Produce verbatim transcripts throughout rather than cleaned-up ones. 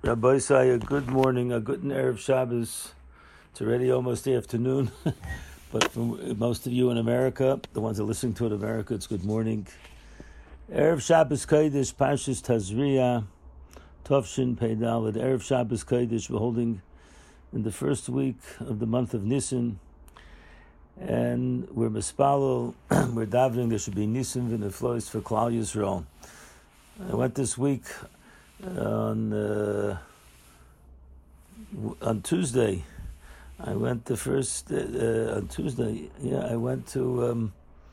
Rabbi Saya, good morning, a good Erev Shabbos. It's already almost the afternoon, but for most of you in America, the ones that are listening to it in America, it's good morning. Erev Shabbos Kodesh, Parshas Tazria, Tovshin Pei Daled. Erev Shabbos Kodesh, we're holding in the first week of the month of Nisan, and we're Mispalo, we're davening, there should be Nisan v'neflois for Klal Yisrael. I went this week on uh, on Tuesday. I went the first uh, on Tuesday. Yeah, I went to um,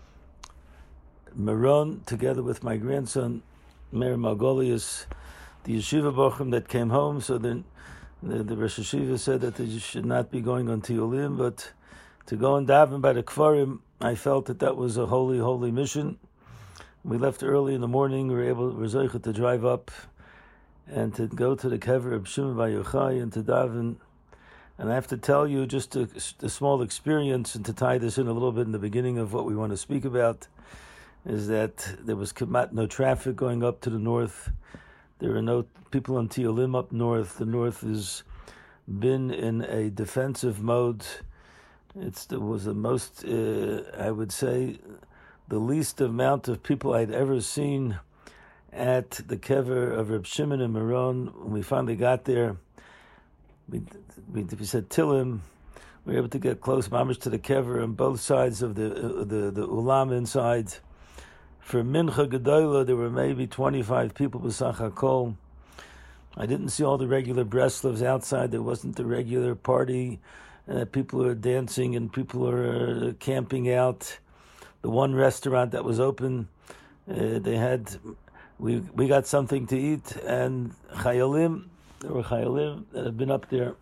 Meron together with my grandson, Meir Margolius, the yeshiva bochum that came home. So then the, the Rosh Yeshiva said that they should not be going on Tiyulim, but to go and daven by the Kfarim. I felt that that was a holy, holy mission. We left early in the morning. We were able, we were zeicha to drive up and to go to the kever of Shimon Bar Yochai and to daven. And I have to tell you just a, a small experience, and to tie this in a little bit in the beginning of what we want to speak about, is that there was no traffic going up to the north. There are no people on Tiyulim up north. The north has been in a defensive mode. It's, it was the most, uh, I would say, the least amount of people I'd ever seen at the kever of Reb Shimon and Meron. When we finally got there, we, we, we said Tilim. We were able to get close, mamish, to the kever on both sides of the uh, the the ulam inside. For Mincha Gedola, there were maybe twenty-five people b'sach hakol. I didn't see all the regular Breslovs outside. There wasn't the regular party. Uh, people are dancing and people are uh, camping out. The one restaurant that was open, uh, they had, we we got something to eat, and chayalim, there were chayalim that have been up there.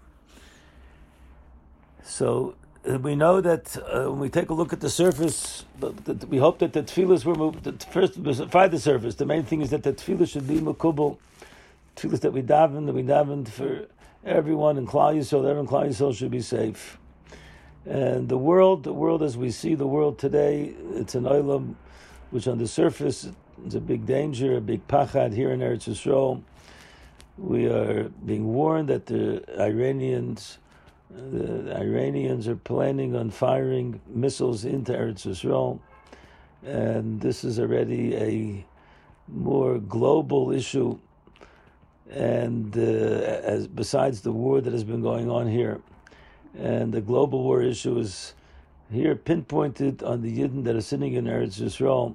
So uh, we know that uh, when we take a look at the surface, but the, we hope that the tefillas were moved. The first, by the surface, the main thing is that the tefillah should be mekubal. Tefillas that we daven, that we daven for everyone in Klal Yisrael, everyone in Klal Yisrael should be safe. And the world, the world as we see the world today, it's an olam which on the surface is a big danger, a big pachad here in Eretz Yisrael. We are being warned that the Iranians, the Iranians are planning on firing missiles into Eretz Yisrael, and this is already a more global issue. And uh, as besides the war that has been going on here. And the global war issue is here pinpointed on the Yidden that are sitting in Eretz Yisrael.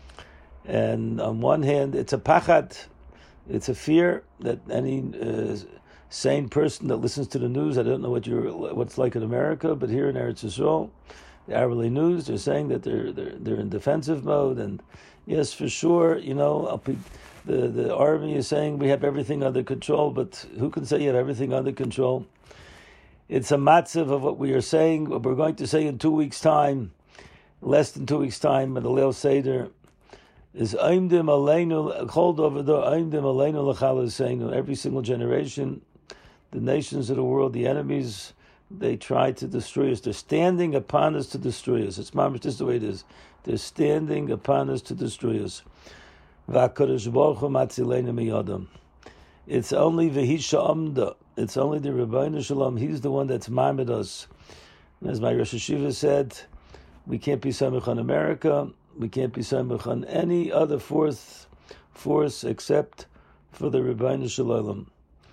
And on one hand, it's a pachad, it's a fear that any uh, sane person that listens to the news, I don't know what you're, what's like in America, but here in Eretz Yisrael, the hourly news, they're saying that they're they're they're in defensive mode. And yes, for sure, you know, I'll be, the the army is saying we have everything under control, but who can say you have everything under control? It's a matzav of what we are saying, what we're going to say in two weeks' time, less than two weeks' time, at the Leil Seder, is Aimdim Aleinu, called over the Aimdim Aleinu L'chal is saying, every single generation, the nations of the world, the enemies, they try to destroy us. They're standing upon us to destroy us. It's mamish, this is the way it is. They're standing upon us to destroy us. V'akadosh Baruch Hu matzileinu miyadam. It's only V'hisha Amda. It's only the Rebbeinu Shalom. He's the one that's mamid us. As my Rosh Yeshiva said, we can't be samech on America. We can't be samech on any other force, force except for the Rebbeinu Shalom.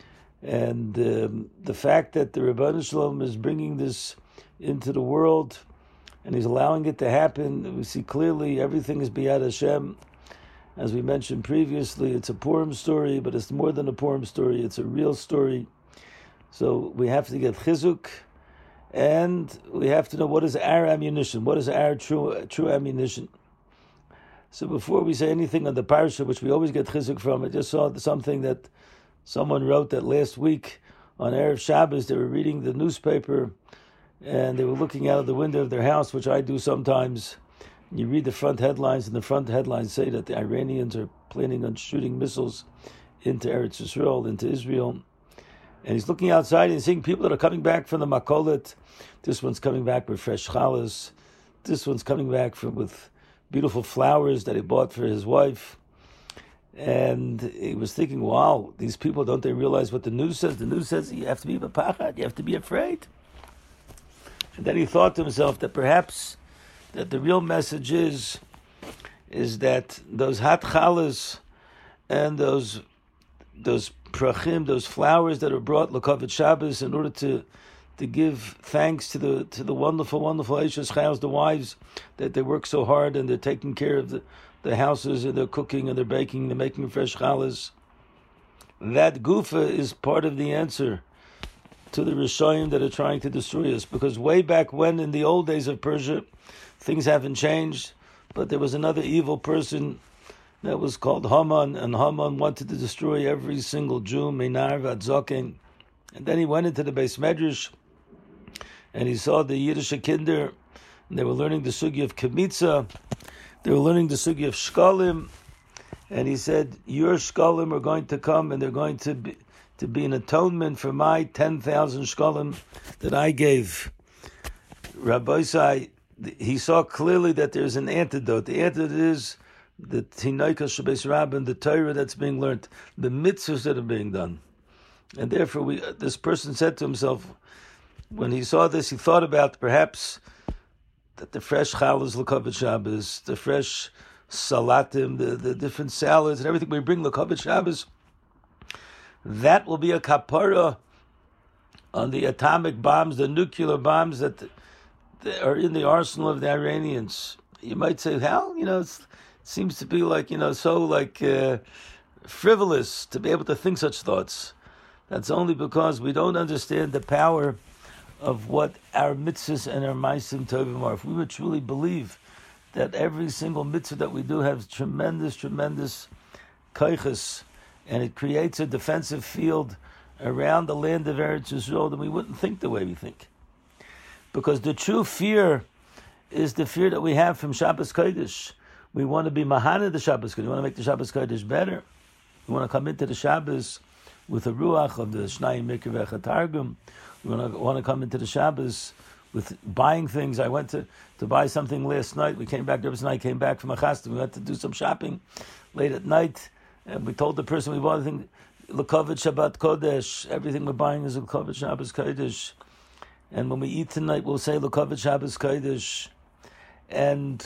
And um, the fact that the Rebbeinu Shalom is bringing this into the world, and he's allowing it to happen, we see clearly everything is biyad Hashem. As we mentioned previously, it's a Purim story, but it's more than a Purim story. It's a real story. So we have to get chizuk, and we have to know what is our ammunition, what is our true true ammunition. So before we say anything on the parsha, which we always get chizuk from, I just saw something that someone wrote that last week on Erev Shabbos, they were reading the newspaper, and they were looking out of the window of their house, which I do sometimes. You read the front headlines, and the front headlines say that the Iranians are planning on shooting missiles into Eretz Yisrael, into Israel. And he's looking outside and seeing people that are coming back from the Makolet. This one's coming back with fresh challahs. This one's coming back from, with beautiful flowers that he bought for his wife. And he was thinking, wow, these people, don't they realize what the news says? The news says you have to be b'pachad, you have to be afraid. And then he thought to himself that perhaps that the real message is, is that those hat chalas and those those prachim, those flowers that are brought l'kavod Shabbos in order to to give thanks to the to the wonderful, wonderful Eishes Chayos, the wives, that they work so hard and they're taking care of the, the houses and they're cooking and they're baking, they're making fresh challahs. That gufa is part of the answer to the Rishonim that are trying to destroy us. Because way back when, in the old days of Persia, things haven't changed, but there was another evil person that was called Haman, and Haman wanted to destroy every single Jew, Meinarvad Zoken. And then he went into the Beis Medrash, and he saw the Yiddish kinder, and they were learning the sugi of Kemitza, they were learning the sugi of Shkalim, and he said, your Shkalim are going to come, and they're going to be, to be an atonement for my ten thousand Shkalim that I gave. Rabbi Isai, he saw clearly that there's an antidote. The antidote is the Tinaika Shabes Rabbin, the Torah that's being learned, the mitzvahs that are being done. And therefore, we, this person said to himself, when he saw this, he thought about perhaps that the fresh challahs l'kavod Shabbos, the fresh salatim, the, the different salads and everything we bring l'kavod Shabbos, that will be a kapara on the atomic bombs, the nuclear bombs that, that are in the arsenal of the Iranians. You might say, how? You know, it's, it seems to be like, you know, so like uh, frivolous to be able to think such thoughts. That's only because we don't understand the power of what our mitzvahs and our ma'asim tovim are. If we would truly believe that every single mitzvah that we do has tremendous, tremendous kaiches, and it creates a defensive field around the land of Eretz Yisrael, then we wouldn't think the way we think. Because the true fear is the fear that we have from Shabbos Kodesh. We want to be mahana the Shabbos Kodesh. We want to make the Shabbos Kodesh better. We want to come into the Shabbos with a ruach of the Shnayim Mikra V'Echad Targum. We want to, want to come into the Shabbos with buying things. I went to, to buy something last night. We came back, Rebbe's and I came back from a chassid. We went to do some shopping late at night, and we told the person we bought everything, L'kavod Shabbat Kodesh, everything we're buying is L'kavod Shabbos Kodesh. And when we eat tonight, we'll say L'kavod Shabbos Kodesh. And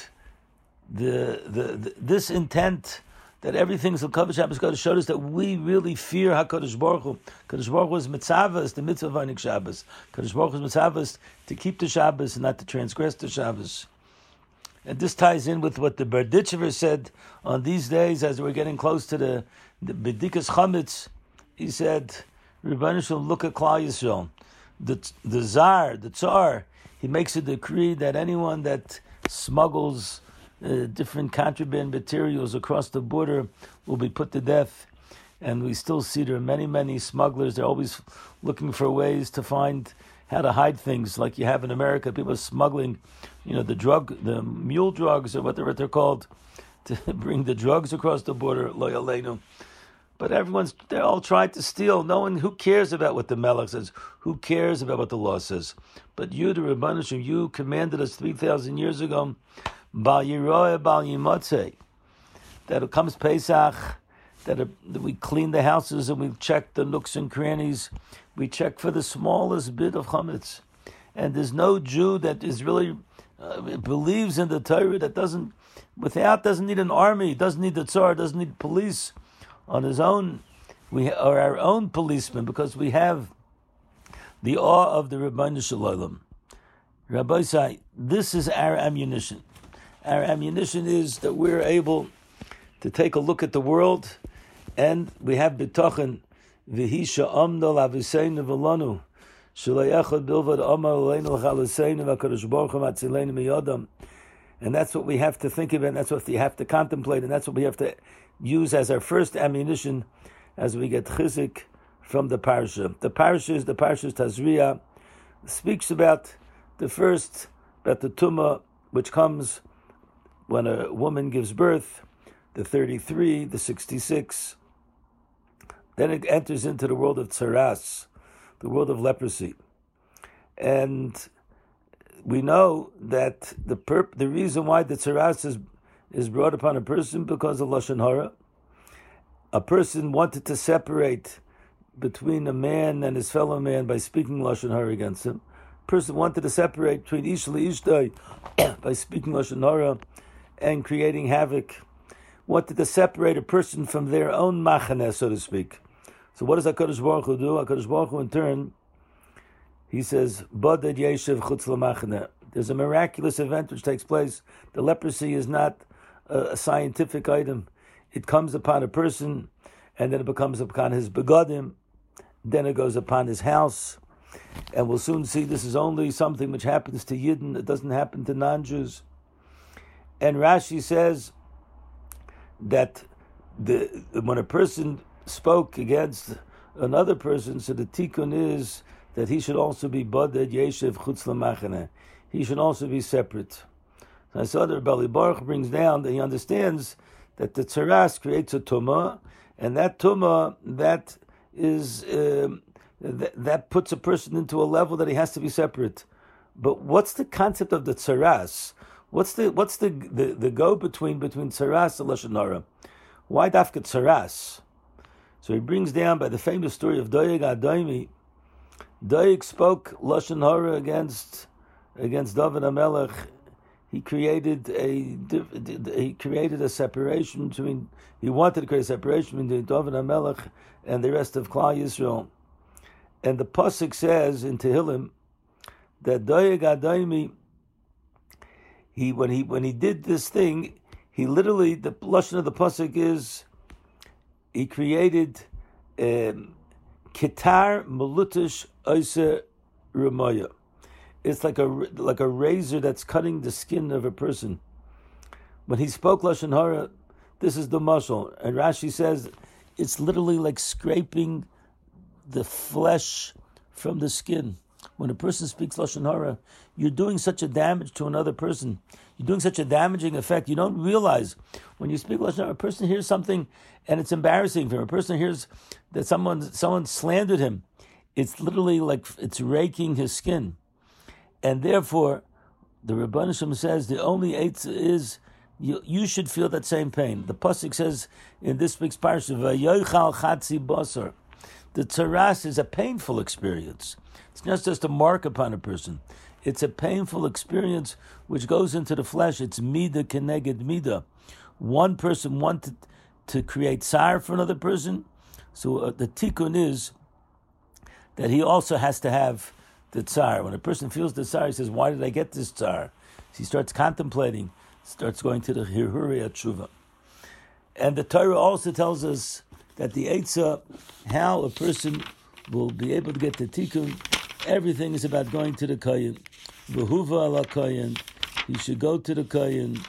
the, the, the this intent that everything is L'kavod Shabbos Kodesh showed us that we really fear HaKadosh Baruch Hu. HaKadosh Baruch Hu is mitzvahs, the mitzvah of Einik Shabbos. HaKadosh Baruch Hu is mitzvahs to keep the Shabbos and not to transgress the Shabbos. And this ties in with what the Berditchever said on these days as we're getting close to the, the Bedikas Chametz. He said, Rebbeinu Shalom, look at Klal Yisrael. The, the Tsar, the Tsar, he makes a decree that anyone that smuggles uh, different contraband materials across the border will be put to death. And we still see there are many, many smugglers. They're always looking for ways to find how to hide things, like you have in America. People are smuggling, you know, the drug, the mule drugs, or whatever they're called, to bring the drugs across the border, lo yaleinu. But everyone's, they're all trying to steal. No one, who cares about what the Melech says? Who cares about what the law says? But you, the Rebbeinu Shem, you commanded us three thousand years ago, Bal Yiroeh, Bal Yimotzei, that it comes Pesach, that, it, that we clean the houses and we check the nooks and crannies. We check for the smallest bit of chametz. And there's no Jew that is really, uh, believes in the Torah, that doesn't, without, doesn't need an army, doesn't need the Tsar, doesn't need police. On his own, we are our own policemen, because we have the awe of the Rebbeinu Shalom. Rabbi Isai, this is our ammunition. Our ammunition is that we're able to take a look at the world, and we have bitochen, v'hi she'amdol aviseinu v'lanu, shelei echad bilvad amar aleinu l'chalaseinu v'akadosh baruch hu matzileinu miyadam. And that's what we have to think about, and that's what we have to contemplate, and that's what we have to use as our first ammunition as we get chizik from the parsha. The parsha is the parsha Tazria, speaks about the first, about the tumah, which comes when a woman gives birth, the thirty-three, the sixty-six. Then it enters into the world of tsaras, the world of leprosy. And we know that the perp, the reason why the tsaras is is brought upon a person because of Lashon Hara. a person wanted to separate between a man and his fellow man by speaking Lashon Hara against him. A person wanted to separate between Ish Ishtay by speaking Lashon Hara and creating havoc. Wanted to separate a person from their own machaneh, so to speak. So what does HaKadosh Baruch Hu do? HaKadosh Baruch Hu in turn, he says, Boded Yeshev Chutz L'Machaneh. There's a miraculous event which takes place. The leprosy is not a, a scientific item. It comes upon a person, and then it becomes upon his begadim, then it goes upon his house, and we'll soon see this is only something which happens to Yidden, it doesn't happen to non-Jews. And Rashi says that the when a person spoke against another person, so the tikkun is that he should also be boded yeshev chutz l'machaneh. He should also be separate. So I saw that Rabbi Baruch brings down that he understands that the tzaras creates a tumah, and that tumah, that is um, th- that puts a person into a level that he has to be separate. But what's the concept of the tzaras? What's the what's the the, the go between between tzaras and lashon hara? Why dafka tzaras? So he brings down by the famous story of Doeg Adoimi. Doeg spoke lashon hara against against David HaMelech. He created a he created a separation between. He wanted to create a separation between David HaMelech and the rest of Klal Yisrael. And the pasuk says in Tehillim that Doeg Adoimi, he when he when he did this thing, he literally, the lashon of the pasuk is he created um, kitar malutish oise ramaya. It's like a like a razor that's cutting the skin of a person. When he spoke lashon hara, this is the mashal, and Rashi says it's literally like scraping the flesh from the skin. When a person speaks lashon hara, you're doing such a damage to another person. You're doing such a damaging effect. You don't realize when you speak lashon hara, a person hears something and it's embarrassing for him. A person hears that someone someone slandered him. It's literally like it's raking his skin. And therefore, the Rebbeinu Shem says the only eitzah is you, you should feel that same pain. The pasuk says in this week's parsha, "Vayochal chatzi basar." The tzaras is a painful experience. It's not just a mark upon a person. It's a painful experience which goes into the flesh. It's mida keneged mida. One person wanted to create tsar for another person, so uh, the tikkun is that he also has to have the tsar. When a person feels the tsar, he says, why did I get this tsar? So he starts contemplating, starts going to the hirhuri tshuva. And the Torah also tells us that the eitzah, how a person will be able to get the tikkun, everything is about going to the kohen. V'huva ala kohen, he should go to the kohen,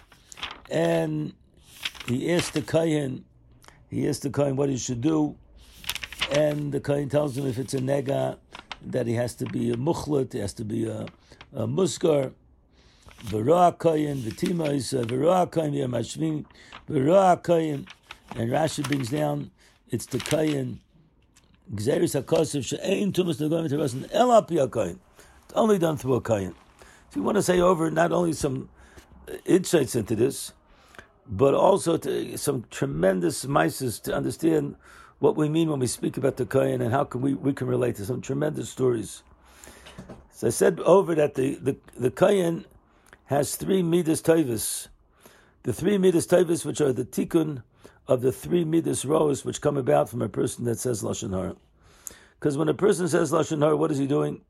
and he asked the kohen, he asked the kohen what he should do, and the kohen tells him if it's a nega, that he has to be a muchlet, he has to be a, a muskar, v'roa kohen, v'tima is v'roa kohen, v'yamashvim, v'roa kohen, and Rashi brings down, it's the kohen, gzeris hakosef, she'ein tumas negoyim terasin, el api ha-kohen. It's only done through a kohen. So we want to say over not only some insights into this, but also to, some tremendous mices to understand what we mean when we speak about the kohen and how can we, we can relate to some tremendous stories. So I said over that the, the, the kohen has three midas tovus. The three midas tovus, which are the tikkun of the three midas rows, which come about from a person that says lashon hara. Because when a person says lashon hara, what is he doing?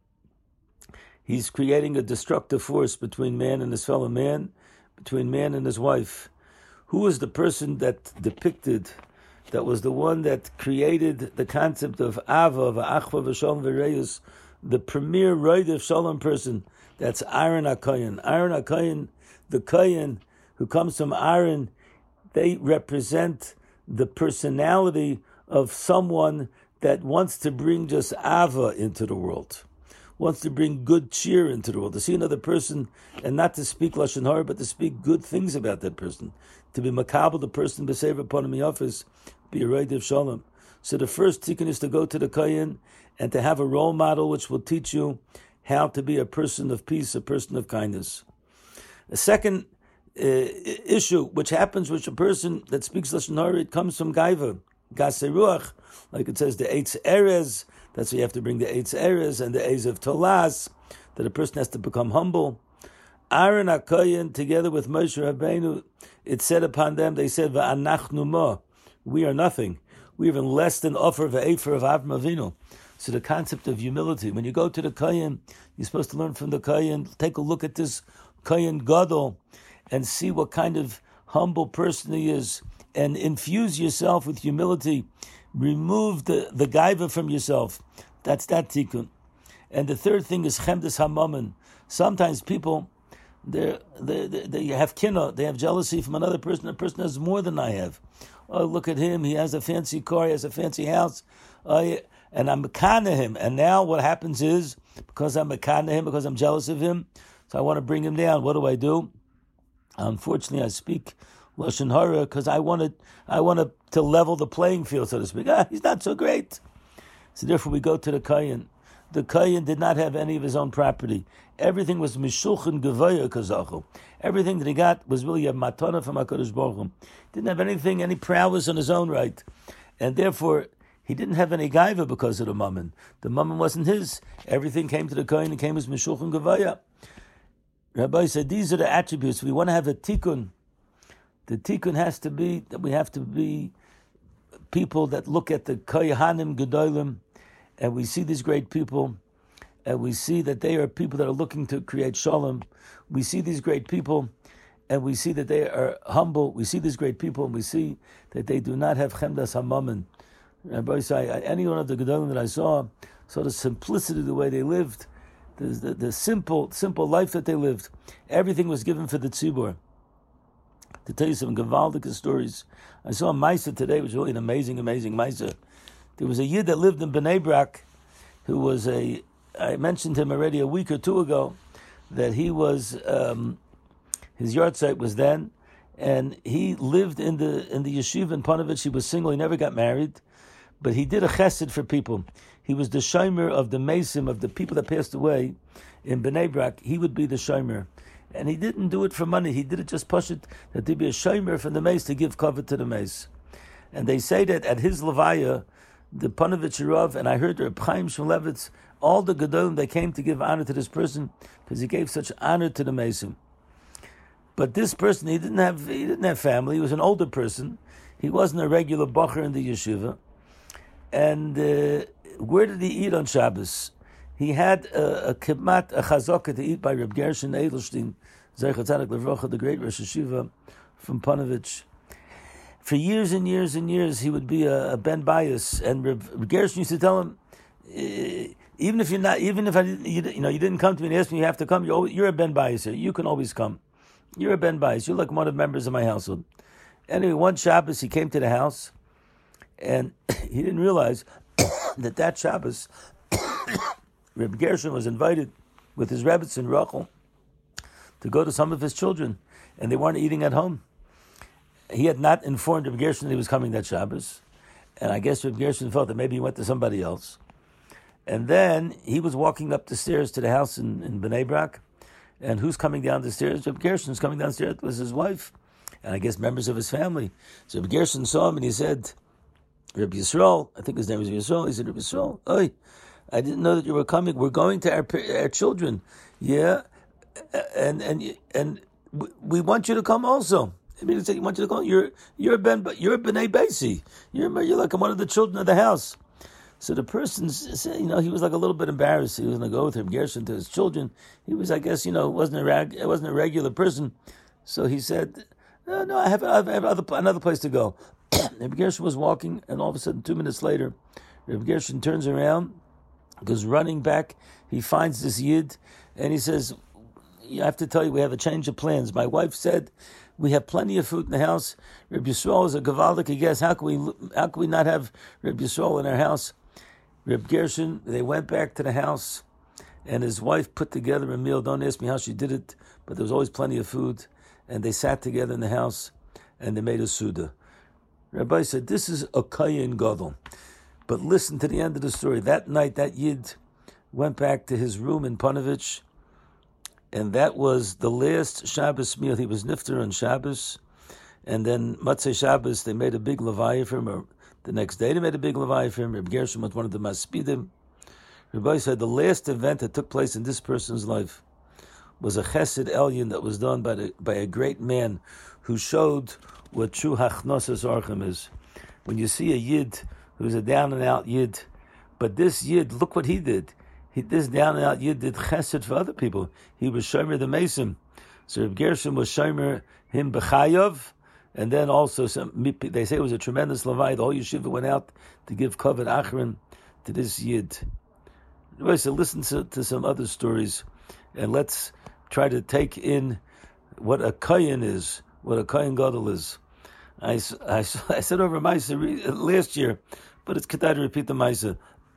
He's creating a destructive force between man and his fellow man, between man and his wife. Who is the person that depicted, that was the one that created the concept of Ava, V'achva, V'shalom, V'reyus, the premier Roid of Shalom person? That's Aaron HaKohen. Aaron HaKohen, the Kohen who comes from Aaron, they represent the personality of someone that wants to bring just Ava into the world, wants to bring good cheer into the world, to see another person and not to speak lashon hara, but to speak good things about that person, to be makabel the person b'sever upon him office, be a roid of shalom. So the first tikkun is to go to the kohen and to have a role model which will teach you how to be a person of peace, a person of kindness. A second uh, issue which happens with a person that speaks lashon hara, it comes from gaiva. Gasei Ruach, like it says, the Eitz Erez, that's why you have to bring the Eitz Erez and the Eitz of Tolas, that a person has to become humble. Aaron HaKohen, together with Moshe Rabbeinu, it said upon them, they said, V'anachnu mo, we are nothing. We are even less than Ofer V'Efer of Avram Avinu. So the concept of humility, when you go to the Kohen, you're supposed to learn from the Kohen, take a look at this Kohen Gadol, and see what kind of humble person he is, and infuse yourself with humility. Remove the, the gaiva from yourself. That's that tikkun. And the third thing is chemdes hamammon. Sometimes people, they they they have kinna, they have jealousy from another person. A person has more than I have. Oh, look at him, he has a fancy car, he has a fancy house. Oh, yeah. And I'm mekana him. And now what happens is, because I'm mekana him, because I'm jealous of him, so I want to bring him down. What do I do? Unfortunately, I speak lashon hara because I wanted, I wanted to level the playing field, so to speak. Ah, he's not so great. So therefore, we go to the Kohen. The Kohen did not have any of his own property. Everything was mishulchan gevaya kazachu. Everything that he got was really a matana from HaKadosh Baruch Hu. Didn't have anything, any prowess on his own right, and therefore he didn't have any gaiva because of the mammon. The mammon wasn't his. Everything came to the Kohen and came as mishulchan gevaya. Rabbi said, these are the attributes. We want to have a tikkun. The tikkun has to be that we have to be people that look at the kohanim gedolim, and we see these great people, and we see that they are people that are looking to create shalom. We see these great people, and we see that they are humble. We see these great people, and we see that they do not have chemdas hamammon. Rabbi said, any one of the gedolim that I saw, saw the simplicity of the way they lived. The, the, the simple, simple life that they lived. Everything was given for the tzibur. To tell you some gewaldige stories, I saw a Maisa today, which was really an amazing, amazing Maisa. There was a Yid that lived in Bnei Brak, who was a, I mentioned him already a week or two ago, that he was, um, his yard site was then, and he lived in the in the yeshiva in Panovich. He was single, he never got married, but he did a chesed for people. He was the shomer of the mesim, of the people that passed away in Bnei Brak. He would be the shomer. And he didn't do it for money. He did it just push it, that there'd be a shomer from the mace to give cover to the mace. And they say that at his levaya, the Panovich Rav, and I heard Reb Chaim Shmulevitz, all the gedolim, they came to give honor to this person because he gave such honor to the mesim. But this person, he didn't have he didn't have family. He was an older person. He wasn't a regular bacher in the yeshiva. And uh, where did he eat on Shabbos? He had a, a kimat, a chazaka to eat by Reb Gershon Edelstein, Zeichat Tzadik Levracha, the great Rosh Hashiva from Panovich. For years and years and years, he would be a, a Ben Bias, and Reb, Reb Gershon used to tell him, e- even if you're not, even if I, didn't, you, you know, you didn't come to me and ask me, you have to come. You're, always, you're a Ben Bias here. You can always come. You're a Ben Bias. You're like one of the members of my household. Anyway, one Shabbos he came to the house, and he didn't realize that that Shabbos, Reb Gershon was invited with his Rebbetzin Rachel to go to some of his children, and they weren't eating at home. He had not informed Reb Gershon that he was coming that Shabbos, and I guess Reb Gershon felt that maybe he went to somebody else. And then he was walking up the stairs to the house in, in Bnei Brak, and who's coming down the stairs? Reb Gershon's coming downstairs. It was his wife, and I guess members of his family. So Reb Gershon saw him, and he said, Reb Yisrael, I think his name was Yisrael, he said, Reb Yisrael, oi, I didn't know that you were coming. We're going to our, our children. Yeah. And and and we want you to come also. I mean, he want you to come. You're you're a ben you're a Bnei Basi. You're you're like one of the children of the house. So the person said, you know, he was like a little bit embarrassed. He was going to go with him, Gershon, to his children. He was, I guess, you know, wasn't a rag, it wasn't a regular person. So he said, no, no, I have, I have other, another place to go. Reb Gershon was walking, and all of a sudden, two minutes later, Reb Gershon turns around, goes running back. He finds this Yid, and he says, I have to tell you, we have a change of plans. My wife said, we have plenty of food in the house. Reb Yisrael is a gavaldik guest. How can we, how can we not have Reb Yisrael in our house? Reb Gershon, they went back to the house, and his wife put together a meal. Don't ask me how she did it, but there was always plenty of food. And they sat together in the house, and they made a Suda. Rabbi said, this is a Kohen Gadol. But listen to the end of the story. That night, that Yid went back to his room in Panovich, and that was the last Shabbos meal. He was nifter on Shabbos, and then Matzei Shabbos, they made a big levaya for him, or The next day they made a big levaya for him. Reb Gershom was one of the maspidim. Rabbi said the last event that took place in this person's life was a chesed elyon that was done by the, by a great man who showed what true hachnosas archim is. When you see a yid who's a down and out yid, but this yid, look what he did. He, this down and out yid did chesed for other people. He was shomer the mason. So Reb Gershom was shomer him b'chayav, and then also some. They say it was a tremendous levaya. The whole yeshiva went out to give kavod achron to this yid. Anyway, so listen to, to some other stories, and let's try to take in what a kohen is, what a kohen gadol is. I, I, I said over Maisa last year, but it's kedai to repeat the Maisa.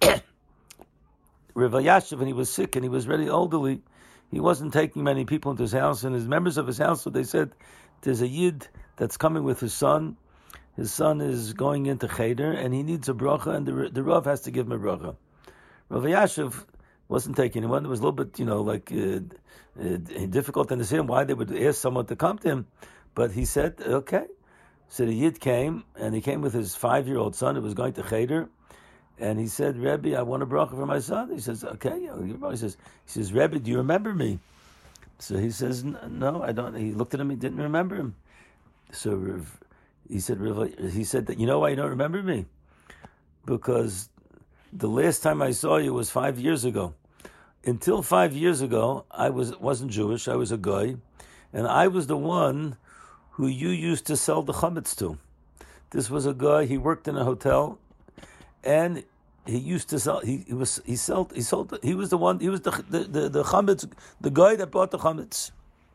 Rav Yashiv, when he was sick and he was very elderly, he wasn't taking many people into his house, and his members of his household, they said, there's a yid that's coming with his son. His son is going into cheder, and he needs a bracha, and the, the Rav has to give him a bracha. Rav Yashiv wasn't taking anyone. It was a little bit, you know, like uh, uh, difficult to understand why they would ask someone to come to him. But he said, okay. So the Yid came, and he came with his five-year-old son who was going to cheder. And he said, Rebbe, I want a bracha for my son. He says, okay. He says, he says, Rebbe, do you remember me? So he says, no, I don't. He looked at him, he didn't remember him. So he said, he said that, you know why you don't remember me? Because the last time I saw you was five years ago. Until five years ago, I was, wasn't Jewish, I was a guy, and I was the one who you used to sell the chametz to. This was a guy, he worked in a hotel, and he used to sell, he, he was, he sold, he sold, he was the one, he was the, the, the, the chametz, the guy that bought the chametz.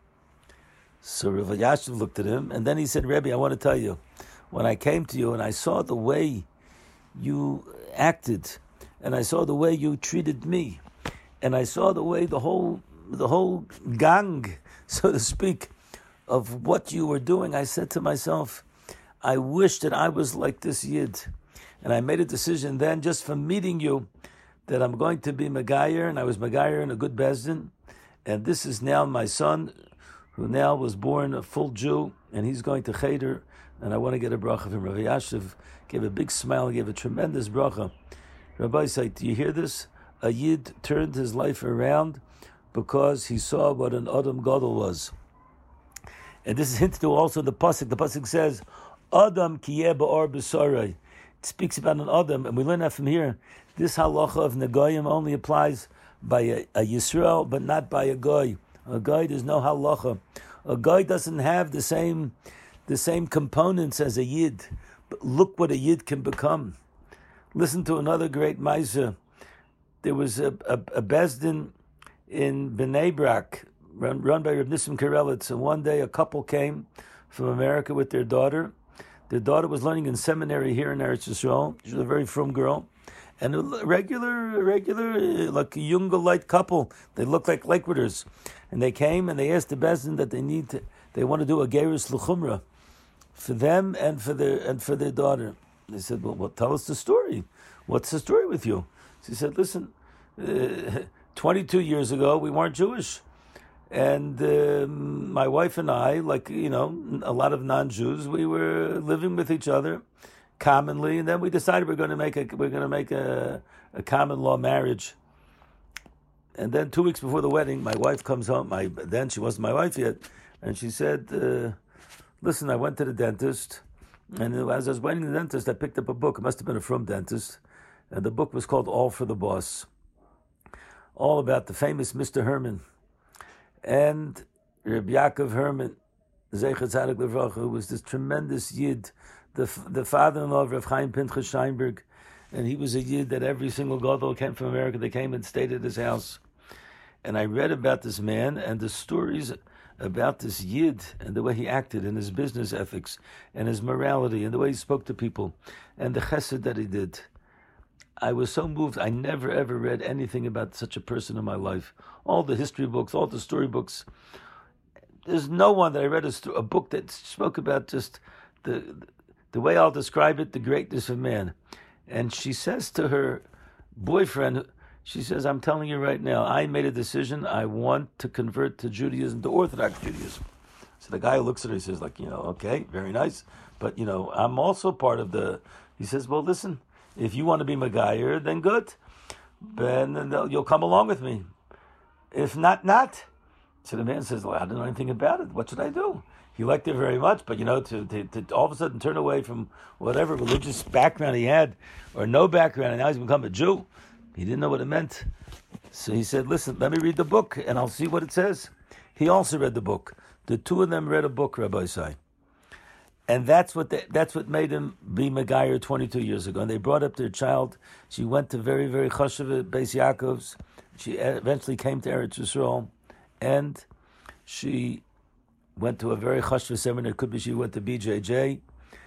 So Rav Yashiv looked at him, and then he said, Rebbe, I want to tell you, when I came to you and I saw the way you acted, and I saw the way you treated me, and I saw the way the whole the whole gang, so to speak, of what you were doing, I said to myself, I wish that I was like this Yid. And I made a decision then, just from meeting you, that I'm going to be Megayer, and I was Megayer in a good Bezdin, and this is now my son, who now was born a full Jew, and he's going to Cheder, and I want to get a bracha from Rav Yashiv. Gave a big smile, gave a tremendous bracha. Rabbi said, do you hear this? A Yid turned his life around because he saw what an Adam Gadol was. And this is hinted to also the Pasuk. The Pasuk says, Adam kiyeh ba'or b'sarai. It speaks about an Adam, and we learn that from here. This halacha of Negoyim only applies by a, a Yisrael, but not by a Goy. A Goy, there's no halacha. A Goy doesn't have the same the same components as a Yid. But look what a Yid can become. Listen to another great Maisa. There was a, a, a Bezdin in Bnei Brak, run, run by Reb Nissim Karelitz, and one day a couple came from America with their daughter. Their daughter was learning in seminary here in Eretz Yisrael. She was a very frum girl. And a regular, regular, like a younger light couple. They looked like Lakewooders. And they came and they asked the Bezdin that they need to, they want to do a Gerus L'chumra for them and for their and for their daughter. They said, well, well, tell us the story. What's the story with you? She said, listen, uh, twenty-two years ago, we weren't Jewish. And um, my wife and I, like, you know, a lot of non-Jews, we were living with each other commonly. And then we decided we're going to make a, we're going to make a, a common law marriage. And then two weeks before the wedding, my wife comes home. My, then she wasn't my wife yet. And she said, uh, listen, I went to the dentist. And as I was waiting to the dentist, I picked up a book. It must have been a frum dentist. And the book was called All for the Boss. All about the famous Mister Herman. And Reb Yaakov Herman, Zecher Tzadik Levracha, who was this tremendous Yid, the the father-in-law of Rav Chaim Pinchas Steinberg. And he was a Yid that every single Gadol came from America. They came and stayed at his house. And I read about this man and the stories about this Yid and the way he acted and his business ethics and his morality and the way he spoke to people and the chesed that he did. I was so moved. I never ever read anything about such a person in my life. All the history books, all the story books. There's no one that I read a, sto- a book that spoke about just the the way I'll describe it, the greatness of man. And she says to her boyfriend, she says, I'm telling you right now, I made a decision. I want to convert to Judaism, to Orthodox Judaism. So the guy looks at her, he says, like, you know, okay, very nice. But, you know, I'm also part of the, he says, well, listen, if you want to be Megayer, then good. Then, then you'll come along with me. If not, not. So the man says, well, I don't know anything about it. What should I do? He liked her very much, but, you know, to, to, to all of a sudden turn away from whatever religious background he had, or no background, and now he's become a Jew, he didn't know what it meant. So he said, listen, let me read the book, and I'll see what it says. He also read the book. The two of them read a book, Rabbi Isai. And that's what they, that's what made him be Megayer twenty-two years ago. And they brought up their child. She went to very, very chashuv Beis Yaakov's. She eventually came to Eretz Yisrael, and she went to a very chashuv seminar. It could be she went to B J J.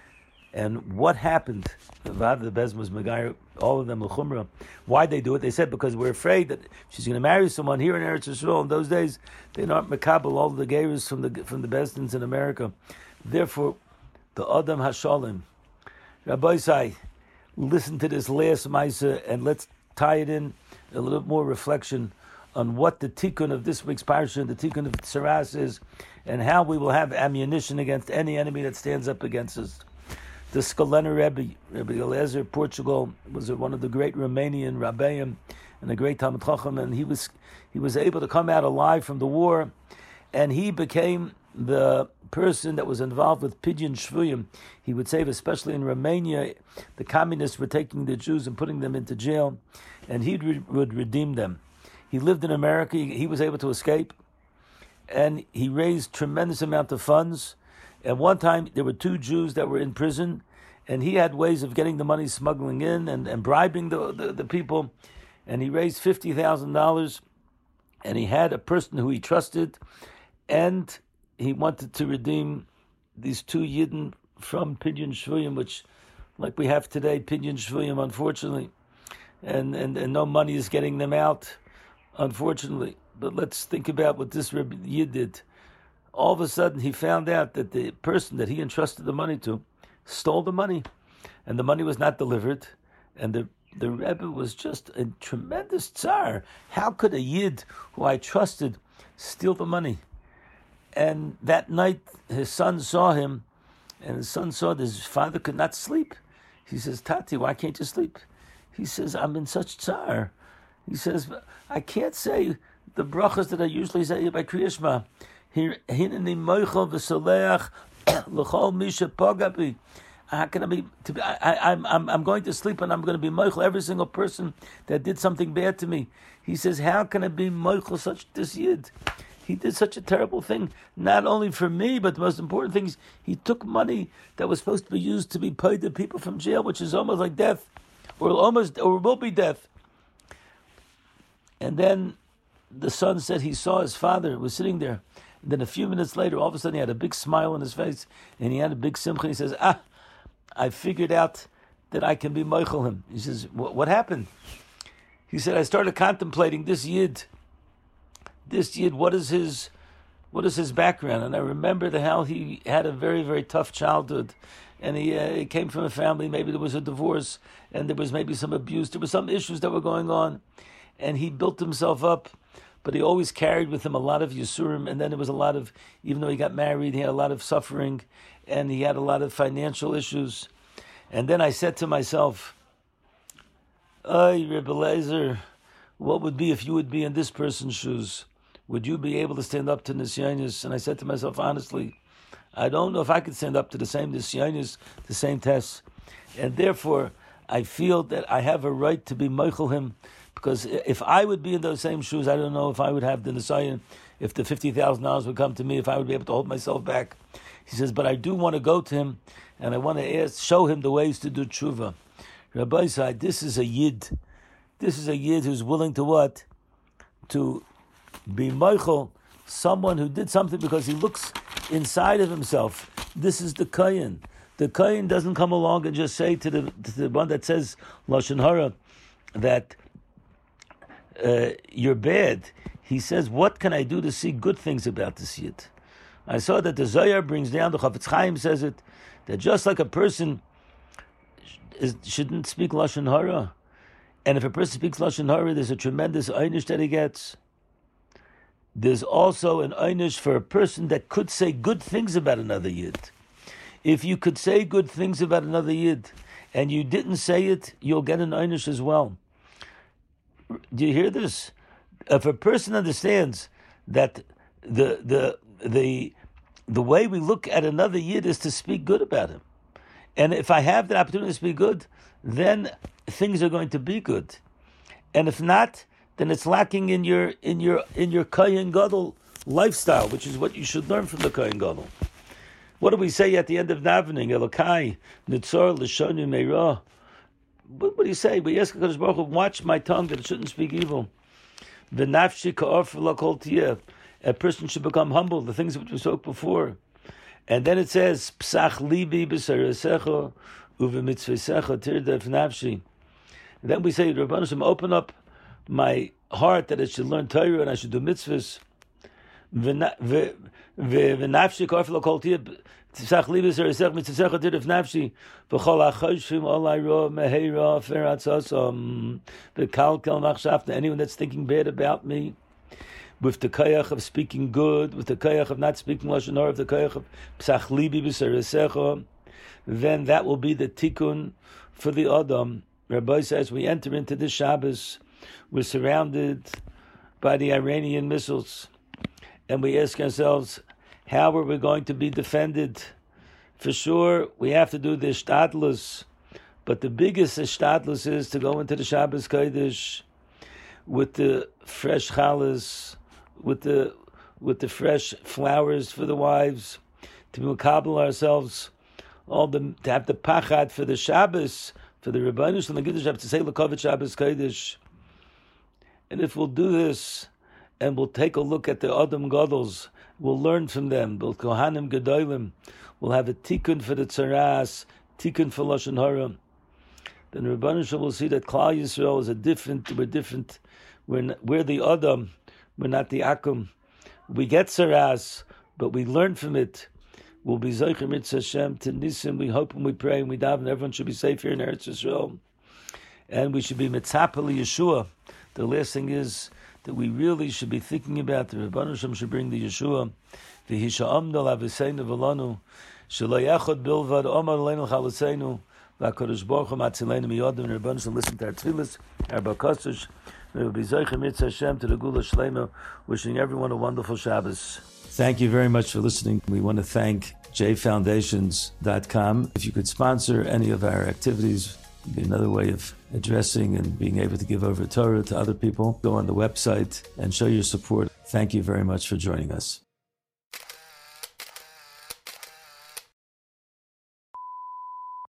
And what happened? The Vaad of the Bezin was Megayer, all of them l'chumra. Why'd they do it? They said because we're afraid that she's going to marry someone here in Eretz Yisrael. In those days, they're not mekabel all the geiros from the from the Bezdins in America. Therefore, the Adam Hashalim. Rabbi Isai, listen to this last Maisa and let's tie it in a little more reflection on what the tikkun of this week's parsha, the tikkun of Tsaras is, and how we will have ammunition against any enemy that stands up against us. The Skolena Rebbe, Rebbe Eliezer, Portugal, was one of the great Romanian Rabbeim and a great Talmid Chacham, and he was he was able to come out alive from the war, and he became the person that was involved with Pidyon Shvuyim. He would say, especially in Romania, the communists were taking the Jews and putting them into jail, and he re- would redeem them. He lived in America. He, he was able to escape, and he raised tremendous amount of funds. And one time, there were two Jews that were in prison, and he had ways of getting the money, smuggling in and, and bribing the, the, the people, and he raised fifty thousand dollars, and he had a person who he trusted, and he wanted to redeem these two Yidden from Pidyon Shvuyim, which, like we have today, Pidyon Shvuyim, unfortunately, and, and, and no money is getting them out, unfortunately. But let's think about what this Yid did. All of a sudden, he found out that the person that he entrusted the money to stole the money, and the money was not delivered, and the the Rebbe was just a tremendous tsar. How could a Yid who I trusted steal the money? And that night, his son saw him, and his son saw that his father could not sleep. He says, Tati, why can't you sleep? He says, I'm in such tsar. He says, I can't say the brachas that I usually say by Kriya Shema. Hineni moichel v'soleach l'chol misha pagabi. How can I be? To be I, I, I'm I'm I'm going to sleep and I'm going to be moichel every single person that did something bad to me. He says, how can I be moichel such this yid? He did such a terrible thing, not only for me, but the most important thing is he took money that was supposed to be used to be paid to people from jail, which is almost like death, or almost, or will be death. And then the son said he saw his father was sitting there. And then a few minutes later, all of a sudden he had a big smile on his face, and he had a big simcha. He says, ah, I figured out that I can be moichel him. He says, what happened? He said, I started contemplating this yid. This yid, what is his, what is his background? And I remember the, how he had a very, very tough childhood, and he, uh, he came from a family. Maybe there was a divorce, and there was maybe some abuse. There were some issues that were going on, and he built himself up. But he always carried with him a lot of Yisurim, and then there was a lot of, even though he got married, he had a lot of suffering, and he had a lot of financial issues. And then I said to myself, Oy, Rebbe Eliezer, what would be if you would be in this person's shoes? Would you be able to stand up to Nisyanis? And I said to myself, honestly, I don't know if I could stand up to the same Nisyanis, the same tests. And therefore, I feel that I have a right to be Meichel him, because if I would be in those same shoes, I don't know if I would have the Nisayan, if the fifty thousand dollars would come to me, if I would be able to hold myself back. He says, but I do want to go to him, and I want to ask, show him the ways to do tshuva. Rabbi said, this is a yid. This is a yid who's willing to what? To be Meichel, someone who did something because he looks inside of himself. This is the Kayin. The Kayin doesn't come along and just say to the, to the one that says Lashon Hara that uh, you're bad. He says, what can I do to see good things about this yid? I saw that the Zohar brings down, the Chafetz Chaim says it, that just like a person is, shouldn't speak Lashon Hara, and if a person speaks Lashon Hara, there's a tremendous einish that he gets. there's also an einish for a person that could say good things about another Yid. If you could say good things about another Yid and you didn't say it, you'll get an einish as well. Do you hear this? If a person understands that the the the the way we look at another Yid is to speak good about him, and if I have the opportunity to speak good, then things are going to be good. And if not, then it's lacking in your in your in your Kohen Gadol lifestyle, which is what you should learn from the Kohen Gadol. What do we say at the end of davening? Elokai nitzor l'shonu meirah. What, what do you say? We ask HaKadosh Baruch Hu, watch my tongue that it shouldn't speak evil. V'nafshi ka'or l'kol tiyeh. A person should become humble. The things which we spoke before. And then it says, Psach libi b'sarasecha u'v'mitzvesecha tirdef nafshi. Then we say, Rabban Hashem, open up my heart that I should learn Torah and I should do mitzvahs. V'nafshi ka'or l'kol tiyeh. Psach libi b'sarasecha mitzvesecha tirdef nafshi. V'chol ha'choshvim olai roh meheira feratzosam. V'kalkel machshavta. Anyone that's thinking bad about me, with the koyach of speaking good, with the koyach of not speaking lashon hara, with the koyach of psach libi b'sarasecha, then that will be the tikkun for the Adam. Rabbi says, we enter into this Shabbos, we're surrounded by the Iranian missiles, and we ask ourselves, how are we going to be defended? For sure, we have to do the ishtadlus, but the biggest ishtadlus is to go into the Shabbos Kodesh with the fresh challahs, with the with the fresh flowers for the wives, to mukabel ourselves, all the to have the pachad for the Shabbos, for the Rebbeinu Shalom Giddush, to say L'Kovet Shabbos Kodesh. And if we'll do this, and we'll take a look at the Adam Gadol, we'll learn from them, the Kohanim Gedolim, we'll have a tikkun for the tzaras, tikkun for lashon hara. Then Rebbeinu Shalom will see that Klal Yisrael is a different, we're different, we're, we're the Adam, we're not the Akum. We get tzaras, but we learn from it. We'll be Zocher Mitzvah Hashem to Nisim. We hope and we pray and we daven. Everyone should be safe here in Eretz Yisrael. And we should be Mitzapah Yeshua. The last thing is that we really should be thinking about the Rebbeinu Shalom should bring the Yeshua. V'hisha'amdal aviseinu v'lanu. Shelo yachod bilvad omar leinu chalaseinu. V'akadosh Baruch Hu matzileinu miyodim. Rebbeinu Shalom listen to our tefillas, our bakoshes. May we be Zocher Mitzvah Hashem to the Gula Shlema. Wishing everyone a wonderful Shabbos. Thank you very much for listening. We want to thank j foundations dot com. If you could sponsor any of our activities, it'd be another way of addressing and being able to give over Torah to other people. Go on the website and show your support. Thank you very much for joining us.